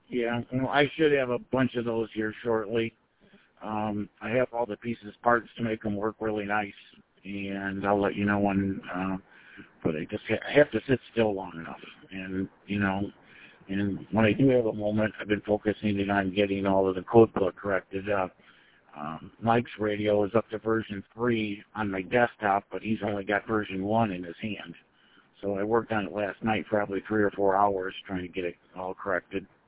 Yeah, well, I should have a bunch of those here shortly. I have all the pieces, parts to make them work really nice, and I'll let you know when. But I just have to sit still long enough, and and when I do have a moment, I've been focusing in on getting all of the code book corrected up. Mike's radio is up to version 3 on my desktop, but he's only got version 1 in his hand. So I worked on it last night, probably 3 or 4 hours, trying to get it all corrected.